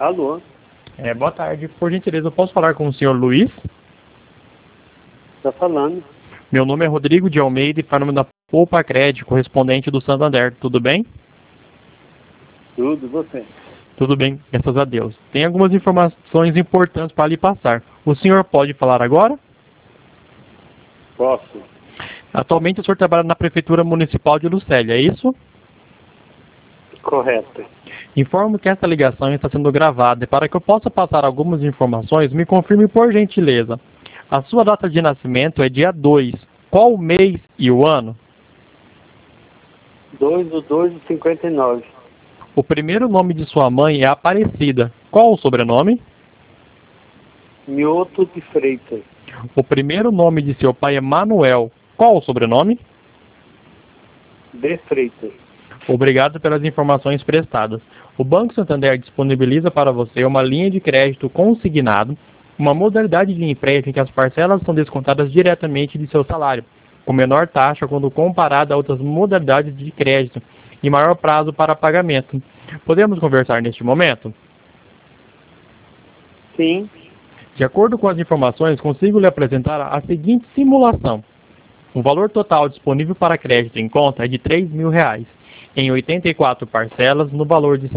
Alô? Boa tarde. Por gentileza, eu posso falar com o senhor Luiz? Está falando. Meu nome é Rodrigo de Almeida e falo da Poupa Crédito, correspondente do Santander. Tudo bem? Tudo, você? Tudo bem, graças a Deus. Tem algumas informações importantes para lhe passar. O senhor pode falar agora? Posso. Atualmente o senhor trabalha na Prefeitura Municipal de Lucélia, é isso? Correto. Informo que esta ligação está sendo gravada e para que eu possa passar algumas informações, me confirme por gentileza. A sua data de nascimento é dia 2. Qual o mês e o ano? 2/2/59. O primeiro nome de sua mãe é Aparecida. Qual o sobrenome? Mioto de Freitas. O primeiro nome de seu pai é Manuel. Qual o sobrenome? De Freitas. Obrigado pelas informações prestadas. O Banco Santander disponibiliza para você uma linha de crédito consignado, uma modalidade de empréstimo em que as parcelas são descontadas diretamente de seu salário, com menor taxa quando comparada a outras modalidades de crédito e maior prazo para pagamento. Podemos conversar neste momento? Sim. De acordo com as informações, consigo lhe apresentar a seguinte simulação. O valor total disponível para crédito em conta é de R$ 3.000, em 84 parcelas, no valor de R$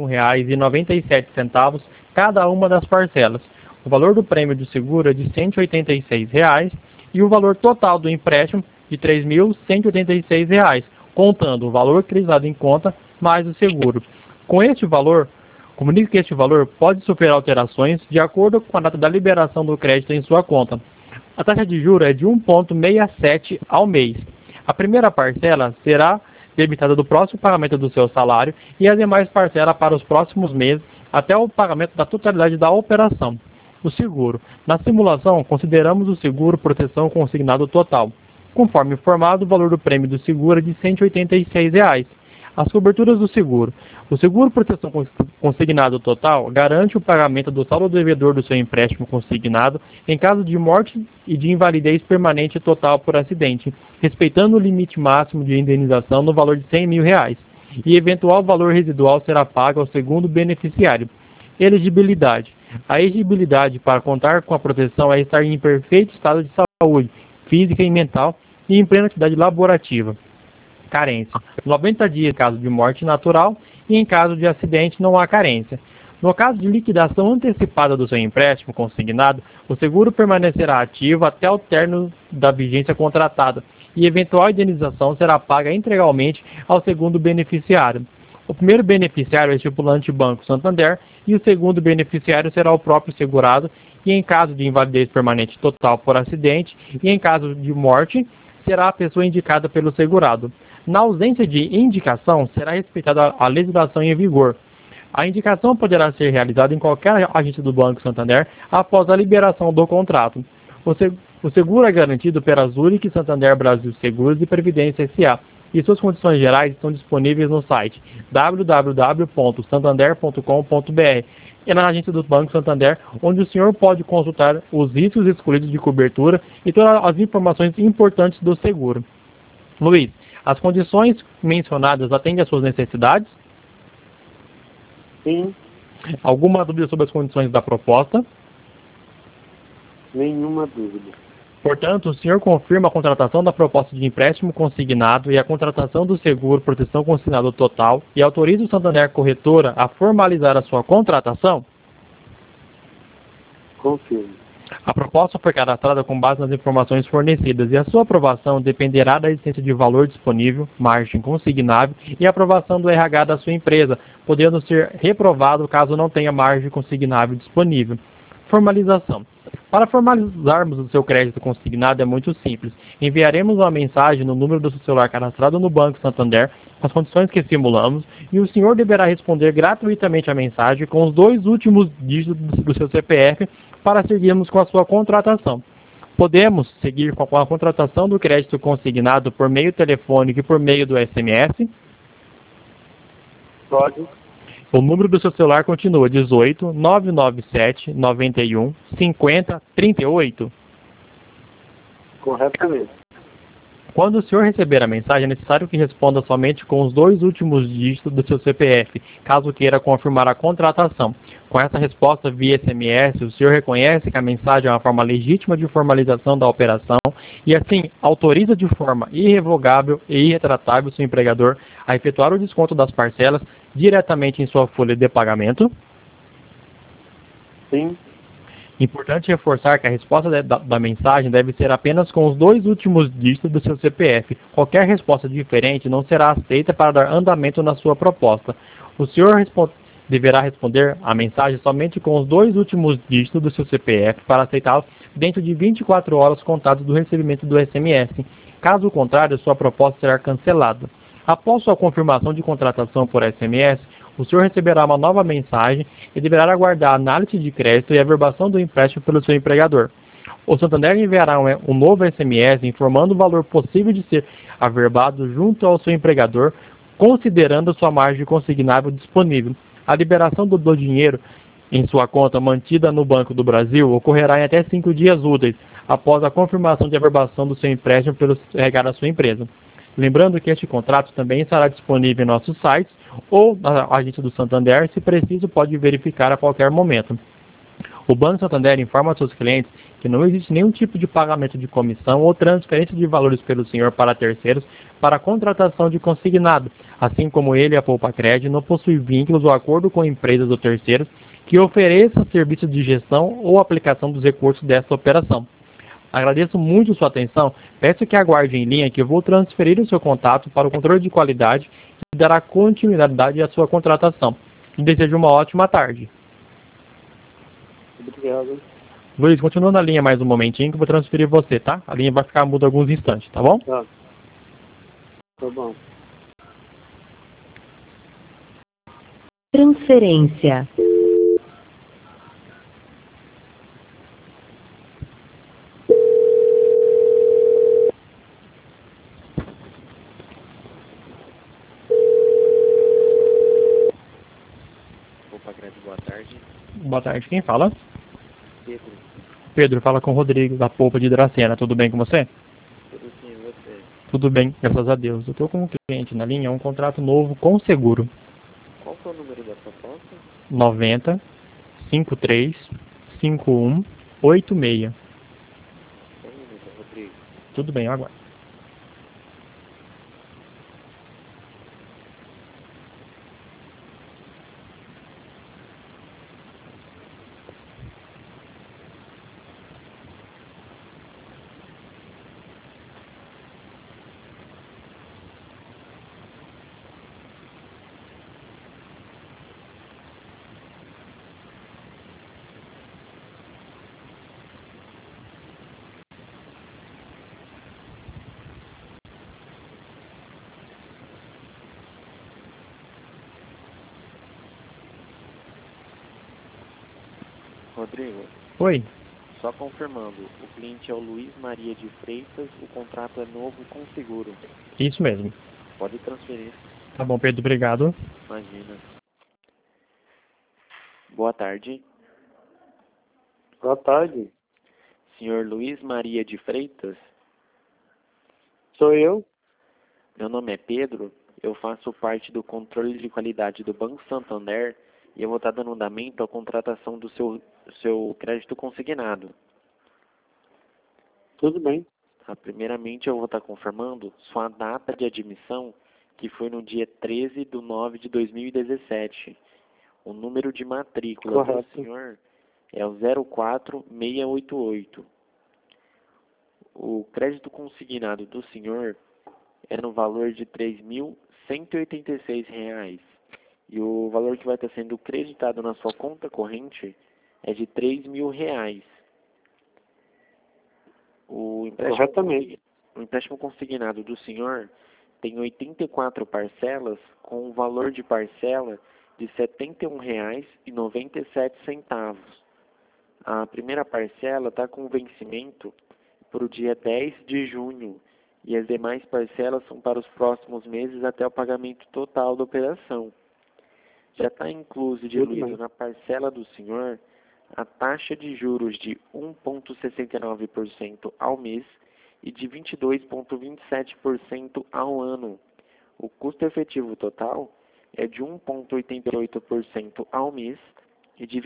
71,97 cada uma das parcelas. O valor do prêmio do seguro é de R$ 186,00 e o valor total do empréstimo de R$ 3.186,00, contando o valor utilizado em conta mais o seguro. Com este valor, comunico que este valor pode sofrer alterações de acordo com a data da liberação do crédito em sua conta. A taxa de juros é de 1,67 ao mês. A primeira parcela será debitada do próximo pagamento do seu salário e as demais parcelas para os próximos meses até o pagamento da totalidade da operação. O seguro. Na simulação, consideramos o seguro proteção consignado total. Conforme informado, o valor do prêmio do seguro é de R$ 186,00. As coberturas do seguro. O seguro proteção consignado total garante o pagamento do saldo devedor do seu empréstimo consignado em caso de morte e de invalidez permanente total por acidente, respeitando o limite máximo de indenização no valor de R$ 100.000, e eventual valor residual será pago ao segundo beneficiário. Elegibilidade. A elegibilidade para contar com a proteção é estar em perfeito estado de saúde, física e mental e em plena atividade laborativa. Carência. 90 dias em caso de morte natural e em caso de acidente não há carência. No caso de liquidação antecipada do seu empréstimo consignado, o seguro permanecerá ativo até o término da vigência contratada e eventual indenização será paga integralmente ao segundo beneficiário. O primeiro beneficiário é o estipulante Banco Santander e o segundo beneficiário será o próprio segurado e em caso de invalidez permanente total por acidente e em caso de morte será a pessoa indicada pelo segurado. Na ausência de indicação, será respeitada a legislação em vigor. A indicação poderá ser realizada em qualquer agente do Banco Santander após a liberação do contrato. O seguro é garantido pela Zurich Santander Brasil Seguros e Previdência S.A. e suas condições gerais estão disponíveis no site www.santander.com.br e na agência do Banco Santander, onde o senhor pode consultar os riscos excluídos de cobertura e todas as informações importantes do seguro. Luiz, as condições mencionadas atendem às suas necessidades? Sim. Alguma dúvida sobre as condições da proposta? Nenhuma dúvida. Portanto, o senhor confirma a contratação da proposta de empréstimo consignado e a contratação do seguro proteção consignado total e autoriza o Santander Corretora a formalizar a sua contratação? Confirmo. A proposta foi cadastrada com base nas informações fornecidas e a sua aprovação dependerá da existência de valor disponível, margem consignável e aprovação do RH da sua empresa, podendo ser reprovado caso não tenha margem consignável disponível. Formalização. Para formalizarmos o seu crédito consignado é muito simples. Enviaremos uma mensagem no número do seu celular cadastrado no Banco Santander, com as condições que simulamos, e o senhor deverá responder gratuitamente a mensagem com os 2 últimos dígitos do seu CPF para seguirmos com a sua contratação. Podemos seguir com a contratação do crédito consignado por meio telefônico e por meio do SMS? Pode. O número do seu celular continua 18 997 91 50 38. Corretamente. Quando o senhor receber a mensagem, é necessário que responda somente com os 2 últimos dígitos do seu CPF, caso queira confirmar a contratação. Com essa resposta via SMS, o senhor reconhece que a mensagem é uma forma legítima de formalização da operação e, assim, autoriza de forma irrevogável e irretratável o seu empregador a efetuar o desconto das parcelas diretamente em sua folha de pagamento? Sim. Importante reforçar que a resposta da mensagem deve ser apenas com os 2 últimos dígitos do seu CPF. Qualquer resposta diferente não será aceita para dar andamento na sua proposta. O senhor deverá responder a mensagem somente com os 2 últimos dígitos do seu CPF para aceitá-lo dentro de 24 horas contadas do recebimento do SMS. Caso contrário, sua proposta será cancelada. Após sua confirmação de contratação por SMS, o senhor receberá uma nova mensagem e deverá aguardar a análise de crédito e a averbação do empréstimo pelo seu empregador. O Santander enviará um novo SMS informando o valor possível de ser averbado junto ao seu empregador, considerando sua margem consignável disponível. A liberação do dinheiro em sua conta mantida no Banco do Brasil ocorrerá em até 5 dias úteis após a confirmação de averbação do seu empréstimo pelo RH da sua empresa. Lembrando que este contrato também estará disponível em nossos sites ou na agência do Santander, se preciso pode verificar a qualquer momento. O Banco Santander informa aos seus clientes que não existe nenhum tipo de pagamento de comissão ou transferência de valores pelo senhor para terceiros para a contratação de consignado, assim como ele, a Poupa Cred, não possui vínculos ou acordo com empresas ou terceiros que ofereçam serviços de gestão ou aplicação dos recursos desta operação. Agradeço muito sua atenção. Peço que aguarde em linha que eu vou transferir o seu contato para o controle de qualidade que dará continuidade à sua contratação. E desejo uma ótima tarde. Obrigado. Luiz, continua na linha mais um momentinho que eu vou transferir você, tá? A linha vai ficar muda alguns instantes, tá bom? Tá. Tá bom. Transferência. Opa, grande boa tarde. Boa tarde, quem fala? Pedro, Pedro, fala com o Rodrigo da Polpa de Dracena. Tudo bem com você? tudo sim, e você? Tudo bem, graças a Deus. Eu estou com um cliente na linha, um contrato novo com seguro. Qual foi o número da proposta? 90 53 51 86. Só um minuto, Rodrigo. Tudo bem, eu aguardo. Rodrigo, Oi, só confirmando, o cliente é o Luiz Maria de Freitas, o contrato é novo com seguro. isso mesmo. Pode transferir, Tá bom, Pedro, obrigado. imagina. Boa tarde, Boa tarde. senhor Luiz Maria de Freitas. Sou eu? Meu nome é Pedro, eu faço parte do controle de qualidade do Banco Santander e eu vou estar dando andamento à contratação do seu crédito consignado. Tudo bem. Tá? Primeiramente, eu vou estar confirmando sua data de admissão, que foi no dia 13/9/2017. O número de matrícula do Correto. senhor é o 04688. O crédito consignado do senhor é no valor de R$ 3.186. E o valor que vai estar sendo creditado na sua conta corrente é de R$ 3.000. Corretamente. O empréstimo consignado do senhor tem 84 parcelas com um valor de parcela de R$ 71,97. A primeira parcela está com vencimento para o dia 10 de junho e as demais parcelas são para os próximos meses até o pagamento total da operação. Já está incluso e diluído na parcela do senhor a taxa de juros de 1,69% ao mês e de 22,27% ao ano. O custo efetivo total é de 1,88% ao mês e de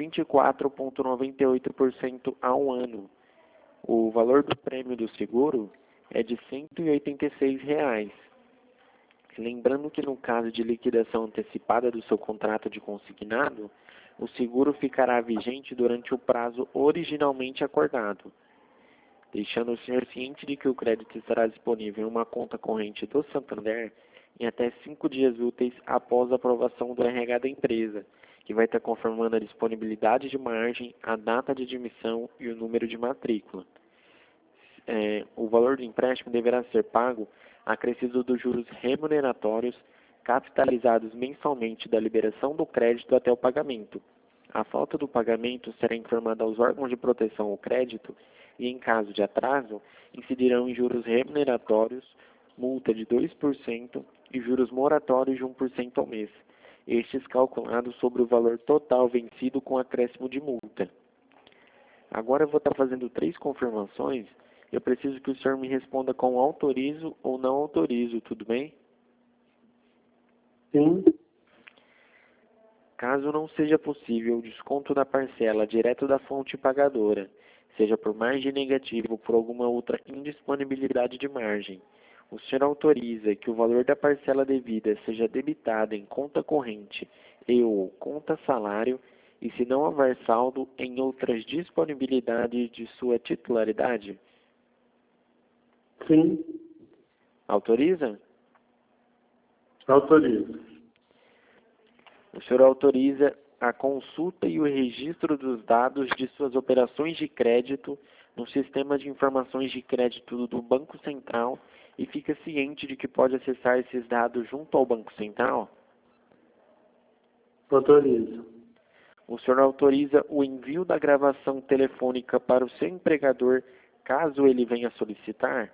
24,98% ao ano. O valor do prêmio do seguro é de R$ 186. Lembrando que no caso de liquidação antecipada do seu contrato de consignado, o seguro ficará vigente durante o prazo originalmente acordado, deixando o senhor ciente de que o crédito estará disponível em uma conta corrente do Santander em até 5 dias úteis após a aprovação do RH da empresa, que vai estar confirmando a disponibilidade de margem, a data de admissão e o número de matrícula. O valor do empréstimo deverá ser pago acrescido dos juros remuneratórios capitalizados mensalmente da liberação do crédito até o pagamento. A falta do pagamento será informada aos órgãos de proteção ao crédito e, em caso de atraso, incidirão em juros remuneratórios, multa de 2% e juros moratórios de 1% ao mês, estes calculados sobre o valor total vencido com acréscimo de multa. Agora eu vou estar fazendo 3 confirmações. Eu preciso que o senhor me responda com autorizo ou não autorizo, tudo bem? Sim. Caso não seja possível o desconto da parcela direto da fonte pagadora, seja por margem negativa ou por alguma outra indisponibilidade de margem, o senhor autoriza que o valor da parcela devida seja debitado em conta corrente e ou conta salário e, se não houver saldo, em outras disponibilidades de sua titularidade? Sim. Autoriza? Autorizo. O senhor autoriza a consulta e o registro dos dados de suas operações de crédito no sistema de informações de crédito do Banco Central e fica ciente de que pode acessar esses dados junto ao Banco Central? Autorizo. O senhor autoriza o envio da gravação telefônica para o seu empregador caso ele venha solicitar?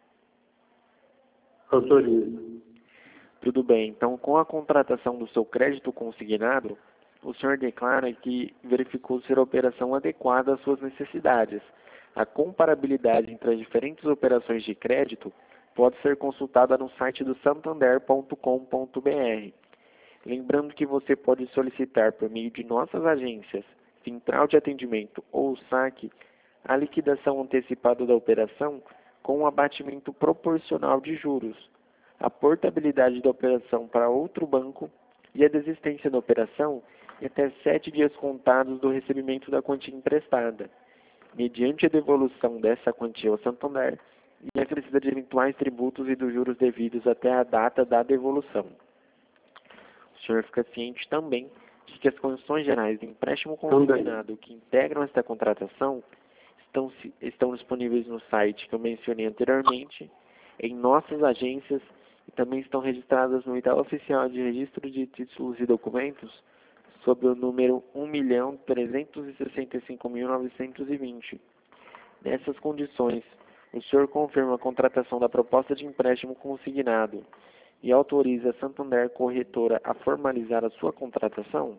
Autorizo. Tudo bem. Então, com a contratação do seu crédito consignado, o senhor declara que verificou ser a operação adequada às suas necessidades. A comparabilidade entre as diferentes operações de crédito pode ser consultada no site do santander.com.br. Lembrando que você pode solicitar por meio de nossas agências, Central de Atendimento ou SAC, a liquidação antecipada da operação com um abatimento proporcional de juros, a portabilidade da operação para outro banco e a desistência da operação em até 7 dias contados do recebimento da quantia emprestada, mediante a devolução dessa quantia ao Santander e a acrescida de eventuais tributos e dos juros devidos até a data da devolução. O senhor fica ciente também de que as condições gerais do empréstimo consignado que integram esta contratação estão disponíveis no site que eu mencionei anteriormente, em nossas agências e também estão registradas no edital oficial de registro de títulos e documentos sob o número 1.365.920. Nessas condições, o senhor confirma a contratação da proposta de empréstimo consignado e autoriza a Santander Corretora a formalizar a sua contratação?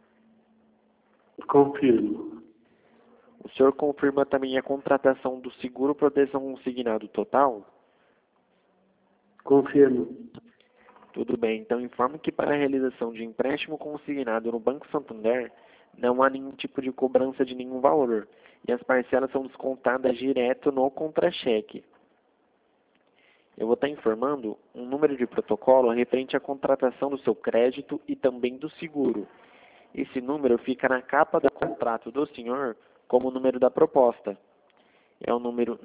Confirmo. O senhor confirma também a contratação do seguro proteção consignado total? Confirmo. Tudo bem, então informo que para a realização de empréstimo consignado no Banco Santander não há nenhum tipo de cobrança de nenhum valor e as parcelas são descontadas direto no contra-cheque. Eu vou estar informando um número de protocolo referente à contratação do seu crédito e também do seguro. Esse número fica na capa do contrato do senhor como o número da proposta. É o número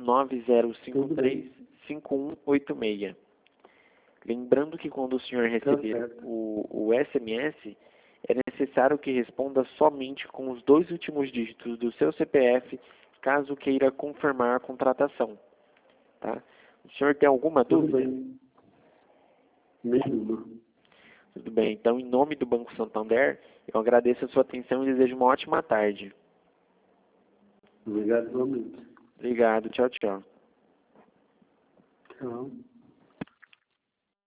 9053-5186. Lembrando que quando o senhor receber o SMS, é necessário que responda somente com os 2 últimos dígitos do seu CPF, caso queira confirmar a contratação. Tá? O senhor tem alguma dúvida? Bem. Nenhuma. Tudo bem. Então, em nome do Banco Santander, eu agradeço a sua atenção e desejo uma ótima tarde. Obrigado, igualmente. Obrigado. Tchau, tchau. Tchau.